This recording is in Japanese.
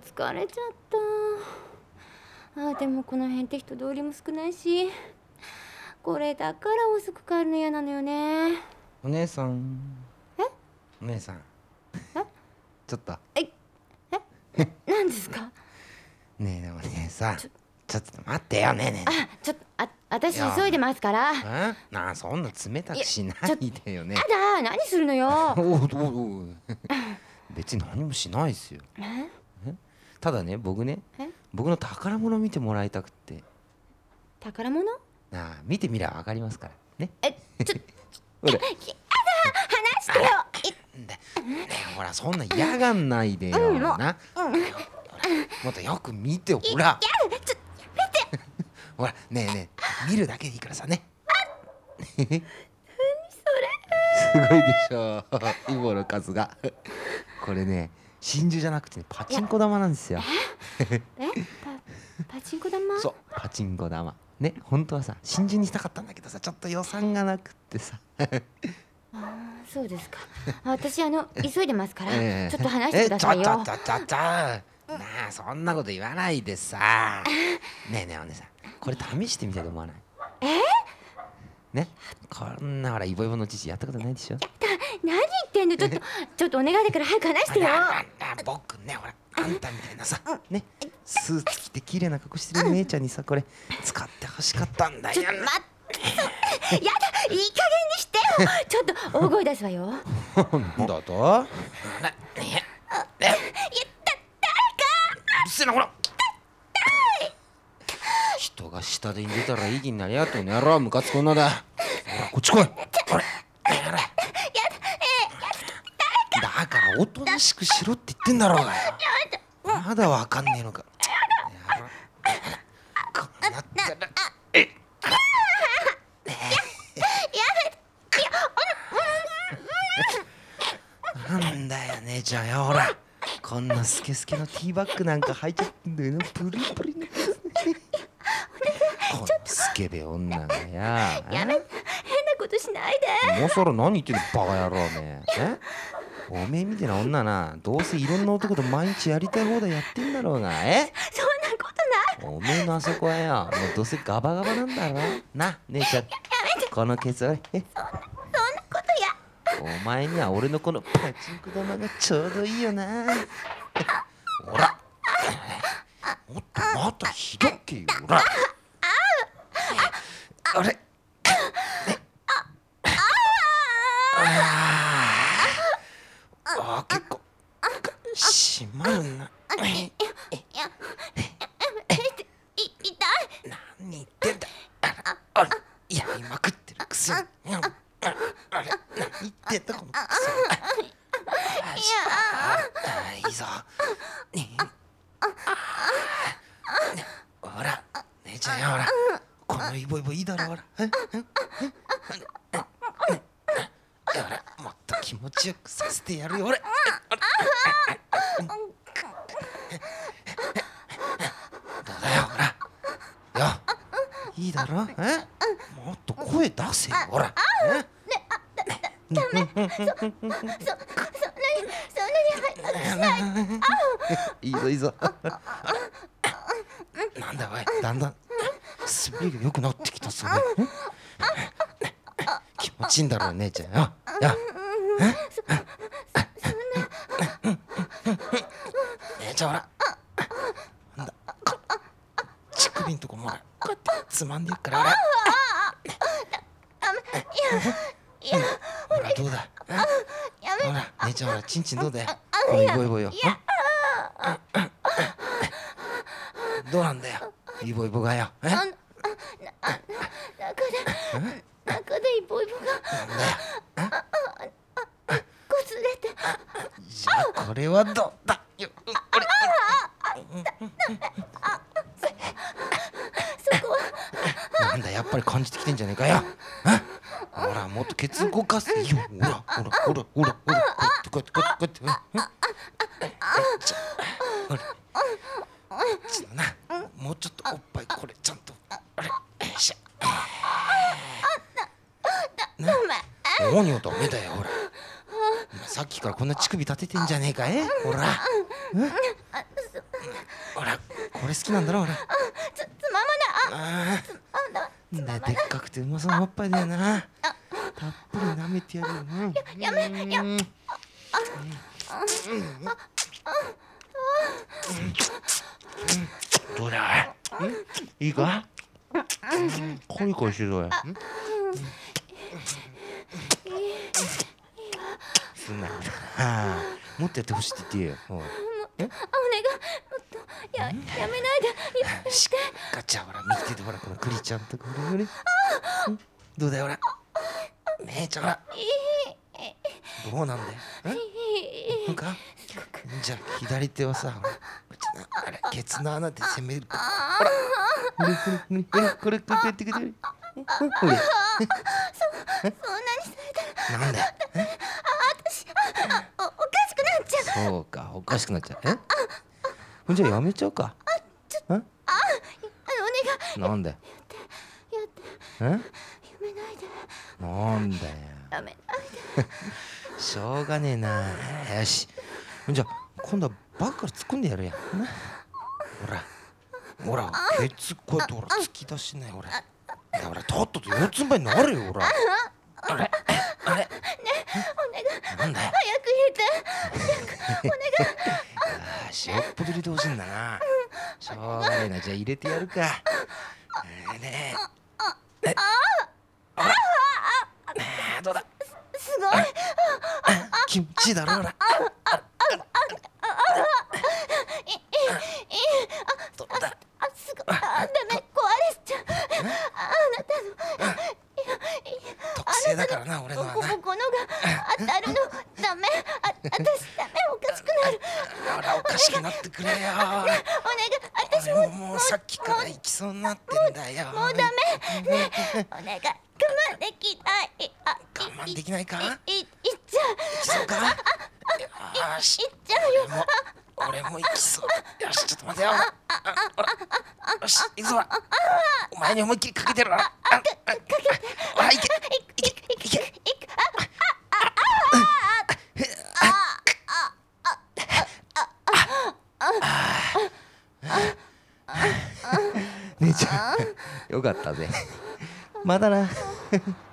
疲れちゃった。でもこの辺って人通りも少ないし、これだから遅く帰るの嫌なのよね。 お姉さん。お姉さん。ちょっと。 何ですか？ ねえお姉さん、ちょっと待ってよ。ねえねえ。 ちょっと私急いでますから。 なあ、そんな冷たくしないでよね。 やだ、何するのよ。 別に何もしないですよ。ただね、僕の宝物見てもらいたくって。 宝物？ なあ、見てみりゃ分かりますからね。 ほら、やだ、話してよ。 ねえ、ほら、そんな嫌がんないでよな。もっとよく見て、ほら。 やめて。 ほら、ねえねえ、見るだけでいいからさね。 何それ？ すごいでしょ、イボの数が。これね、真珠じゃなくてパチンコ玉なんですよ。 パチンコ玉？ そう、パチンコ玉ね。本当はさ、真珠にしたかったんだけどさ、ちょっと予算がなくってさ。 そうですか。私急いでますから、ちょっと話してくださいよ。 なあ、そんなこと言わないでさ。ねえねえお姉さん、これ試してみたいと思わない？ね、こんなほらイボイボの父やったことないでしょ。 何言ってんの？ちょっとお願いだから早く話してよ。 僕ね、ほらあんたみたいなさ、ね、スーツ着て綺麗な格好してる姉ちゃんにさ、これ使ってほしかったんだよ。 ちょっと待って、やだ、いい加減にしてよ。ちょっと大声出すわよ。 なんだと？誰か。うっせえな、ほら。人が下でに出たらいい気になりやがって、この野郎、ムカつく女だ。ほら、こっち来い。ほら、だからおとなしくしろって言ってんだろうがよ。まだわかんねえのか。こうなったらなんだよ姉ちゃんよ、ほらこんなスケスケのティーバッグなんか履いちゃってんだよな、プリプリのこのスケベ女がや。 やめて、変なことしないで。 今更何言ってんのバカ野郎ね。おめえみたいな女な、どうせいろんな男と毎日やりたい放題やってんだろうが。 そんなことない。 おめえのあそこはよ、もうどうせガバガバなんだろな、姉ちゃん。このケツはそんなことや。 お前には俺のこのパチンコ玉がちょうどいいよな。ほら、もっとまたひどけよ、ほら。あれ、結構締まるな。 痛い。 何言ってんだ。あれ、やりまくってるくせに。あれ、何言ってんだこのクソ。いいぞ。ほら、姉ちゃんよ、ほら。このイボイボいいだろ、ほら。ほら、もっと気持ちよくさせてやるよ、ほら。どうだよ、ほら。よ、いいだろ。もっと声出せよ、ほら。 ダメ。そんなにいいぞいいぞ。なんだおい、だんだん滑りが良くなってきたぞ。気持ちいいんだろう姉ちゃんよ。姉ちゃんほら、なんだ、乳首んとこもこうやってつまんでいくから、ほら。ほらどうだ。ほら姉ちゃん、ほらチンチンどうだよ。このイボイボよ。どうなんだよ、イボイボがよ。 中でイボイボがこすれて。 じゃあこれはどうだよ。 そこはなんだ、やっぱり感じてきてんじゃねえかよ。ほら、もっとケツ動かすよ。ほらほらほらほらほら、こうやってこうやってこうやってほら、ちょっとな、もうちょっとおっぱいこれちゃんと、あれ、よいしょ。何をダメだよ、ほら。さっきからこんな乳首立ててんじゃねえか。ほら。 これ好きなんだろ俺。 つままな。 ああ、でっかくてうまそうなおっぱいだよな。たっぷり舐めてやるよ。 やめや。 どうだいいか。コリコリしてるぞ。すんなよ。もっとやってほしいって言ってよ。 お願い、もっとやめないで。 しっかちゃほら見ててほらこのクリちゃんとこれ。どうだよほら。ねえちゃんほら。どうなんだよ。なんか。じゃあ左手はさ、あれケツの穴で攻めるか。ほら。これやってくれる。ほれ。 そんなにされたら。 なんだよ。 私おかしくなっちゃう。 そうか、おかしくなっちゃう。じゃあやめちゃうか。 お願い。 なんだよ。 やめないで。 なんだよ。 やめないで。 しょうがねえな。よし。じゃあ今度はバカから突っ込んでやるや。ほら、ケツこうやってほら突き出しないほら。ほらとっとと四つん這いになるよほら。あれ。 ねえ、お願い。 なんだよ。 早く入れて。お願い。 しょっぽど入れてほしいんだな。しょうがねえな。じゃあ入れてやるか。ねえ。どうだ。 すごい。 気持ちいいだろほら。どうだ。 すごい。ダメ、壊れちゃう。あなたの。 特性だからな俺のはな。 このが当たるの。ダメ。私ダメ、おかしくなる。 ほらおかしくなってくれよ。 お願い。私もうさっきから行きそうになってんだよ。 もうダメ。ねえ、お願い。我慢できない。 我慢できないか。 いっちゃう。 行きそうか。よし。 いっちゃうよ。 俺も行きそう。よしちょっと待てよ。ほら。よし行くぞ。お前に思いっきりかけてるわ。かけて。ほら行け。姉ちゃんよかったぜ。まだな。